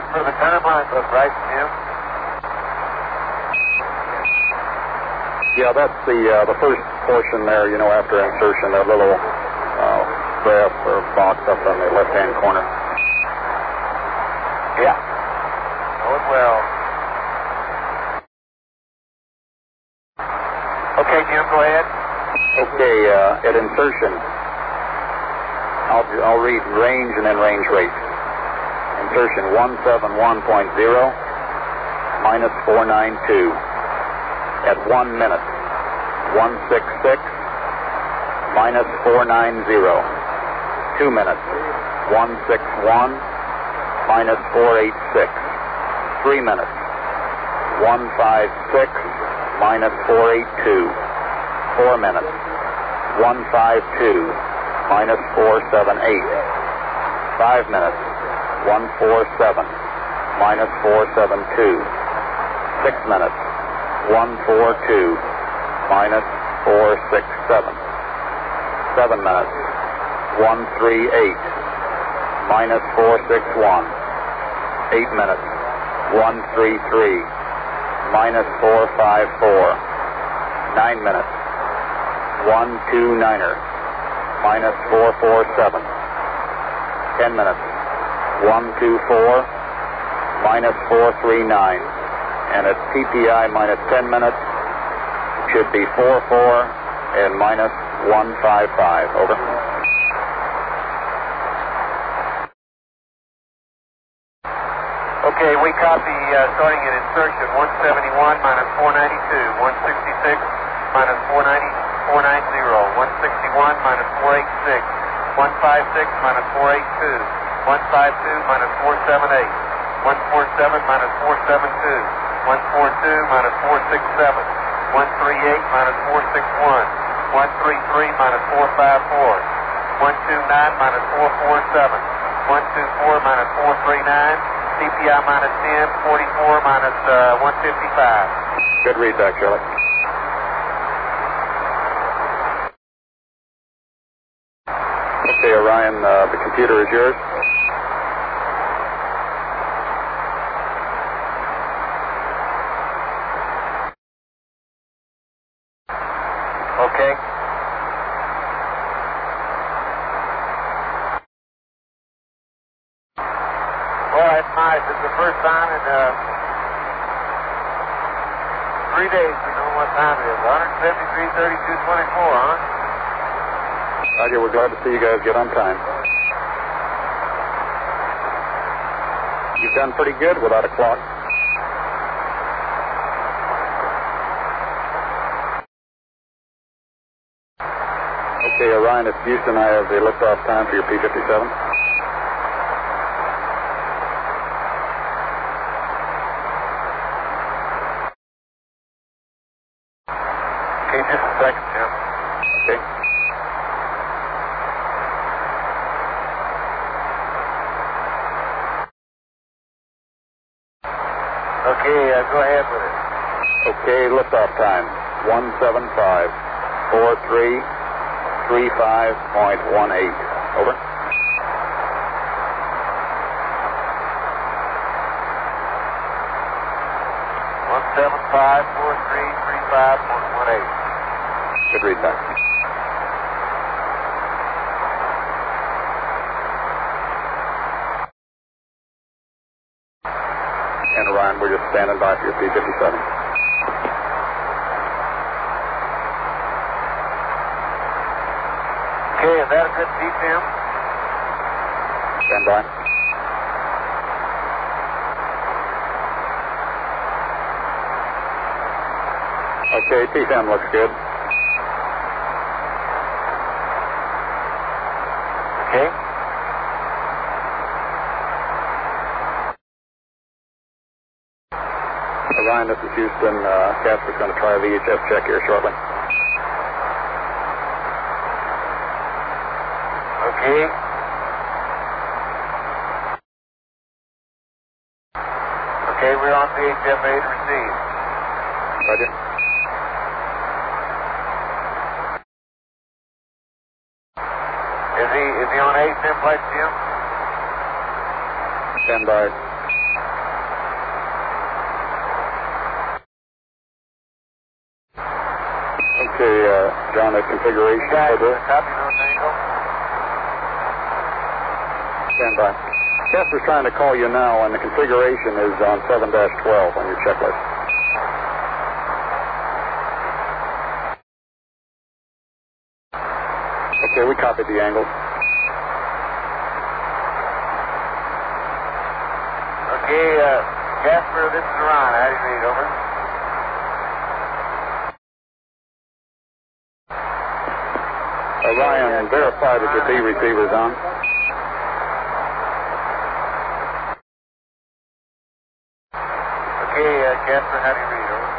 for the timeline look right, Jim? Yeah, that's the first portion there, you know, after insertion, that little graph or box up on the left-hand corner. Yeah. Going well. Okay, Jim, go ahead. Okay, at insertion, I'll read range and then range rate. Insertion 171.0 minus 492. At 1 minute, 166 minus 490. 2 minutes, 161 minus 486. 3 minutes, 156 minus 482. 4 minutes, 152 minus 478. 5 minutes, 147 minus 472. 6 minutes, 142 minus 467. 7 minutes, 138 minus 461. 8 minutes, 133 minus 454. 9 minutes, 129er minus 447. 10 minutes, 124 minus 439. And at PPI minus 10 minutes, should be 44 and minus 155. Over. Okay, we copy starting at insertion 171 minus 492, 166 minus 490, 161 minus 486, 156 minus 482, 152 minus 478, 147 minus 472, 142 minus 467, 138 minus 461, 133 minus 454, 129 minus 447, 124 minus 439, CPI minus 10, 44 minus 155. Good read back, Charlie. Okay, Orion, the computer is yours. Okay. Well, that's nice. It's the first time in 3 days we know what time it is. 173, 32, 24, huh? Roger, we're glad to see you guys get on time. You've done pretty good without a clock. Okay, Orion, it's Houston. I have the liftoff time for your P-57. Okay, just a second, Jim. Okay. Okay, go ahead with it. Okay, liftoff time. 175-43-35.18. Over. 175-43-35.18. Good read back. And Orion, we're just standing by for your P-57. Okay, is that a good PPM? Stand by. Okay, P-10 looks good. Okay. Orion, this is Houston. Casper's going to try a VHF check here shortly. Okay. Okay, we're on VHF A to receive. Roger. Is he on A template, Jim? Stand by. on the configuration for this. Copy, North Angle. Stand by. Casper's trying to call you now, and the configuration is on 7-12 on your checklist. Okay, we copied the angle. Okay, Casper, this is Ron. How do you read? Over. Ryan, verify that your B receiver's on. Okay, Casper, how do you read? Over.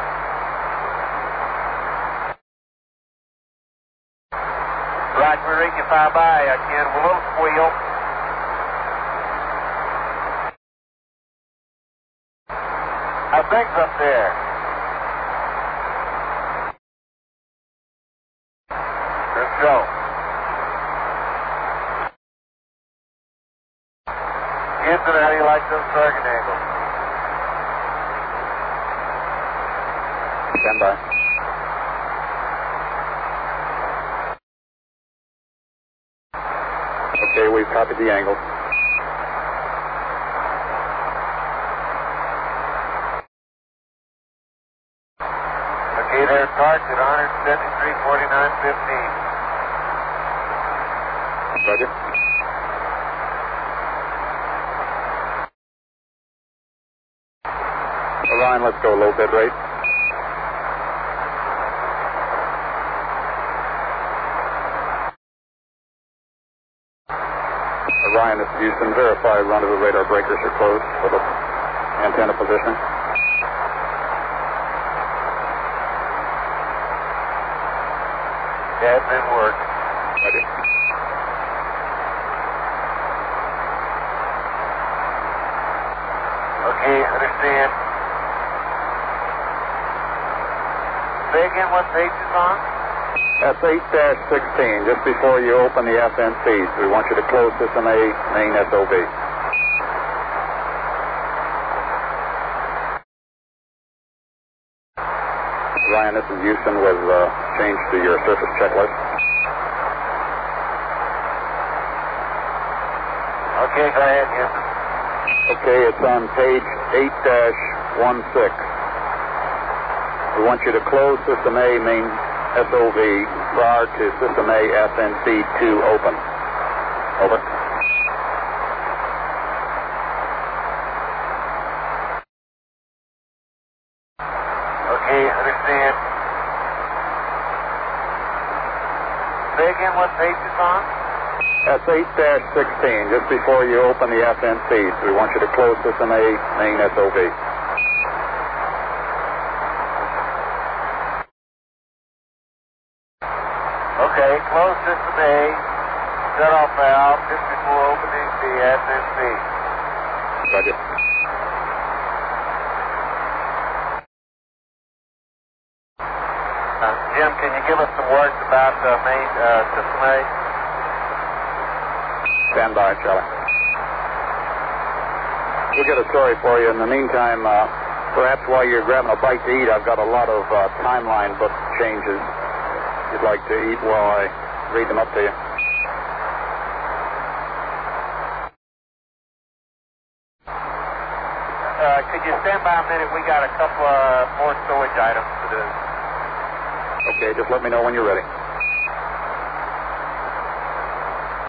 Roger, we're reading you 5 by. Ken, we'll load squeal. How things up there? Let's go. Houston, how do you like those target angles? Stand by. Okay, we've copied the angle. Okay, there's Tark at 173.49.15. Roger. Ryan, let's go low bit rate. Ryan, this is Houston. Verify rendezvous radar breakers are closed for the antenna position. Yeah, it's been work. Ready. Okay, understand. Say again what page is on? That's 8-16, just before you open the FNCs. We want you to close System A, main SOV. Ryan, this is Houston with change to your surface checklist. Okay, go ahead, Houston. Okay, it's on page 8-16. We want you to close System A, main SOV, prior to System A FNC2 open. Over. Okay, understand. Say again what page is on? That's 8-16, just before you open the FNCs. We want you to close System A, main SOV. Okay, close System A, shut off valve just before opening the FNC. Roger. Jim, can you give us some words about main System A? Stand by, Charlie. We'll get a story for you. In the meantime, perhaps while you're grabbing a bite to eat, I've got a lot of timeline book changes you'd like to eat while I read them up to you. Could you stand by a minute? We got a couple more storage items to do. Okay, just let me know when you're ready.